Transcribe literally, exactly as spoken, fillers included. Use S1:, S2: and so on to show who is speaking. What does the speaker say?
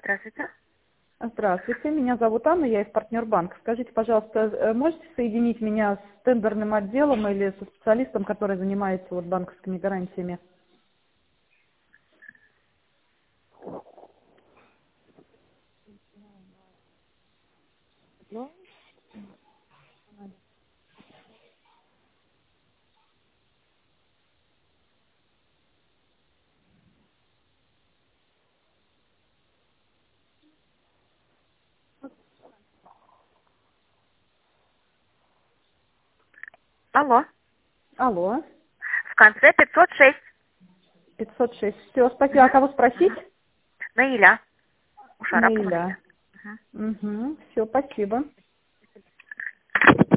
S1: Здравствуйте.
S2: Здравствуйте, меня зовут Анна, я из партнер-банка. Скажите, пожалуйста, э, можете соединить меня с тендерным отделом или со специалистом, который занимается вот банковскими гарантиями?
S1: Алло.
S2: Алло,
S1: В конце пятьсот шесть.
S2: пятьсот шесть. Все, спасибо. А кого спросить?
S1: Наиля. У Шарапова Наиля.
S2: Наиля. Угу. Все, спасибо.